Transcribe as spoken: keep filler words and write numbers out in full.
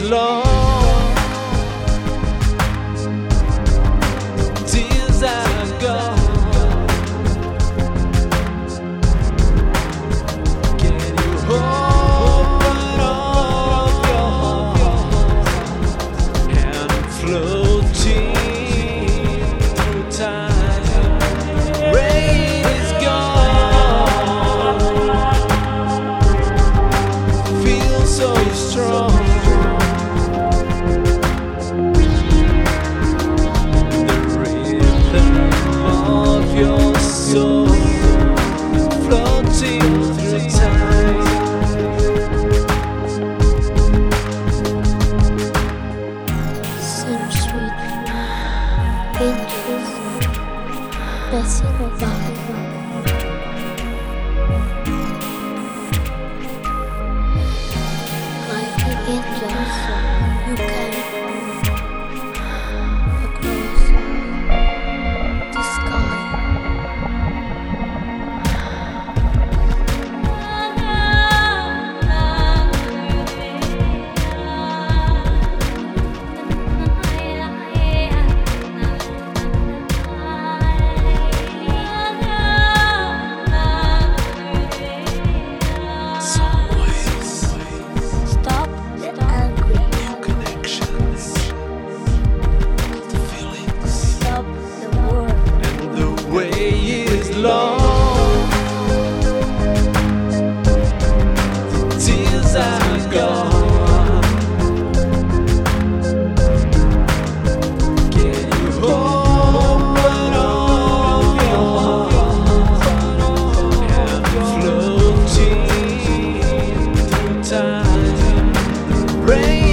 long. Tears are gone. Can you open up your heart and floating through time? Rain is gone. Feel so strong. The rhythm of your soul floating through time. Some sweet angels passing by. Like the angels you carry across the sky. Stop the angry. Stop the war. And the way is long. The tears are gone. Can you open up your heart and floating through time? Rain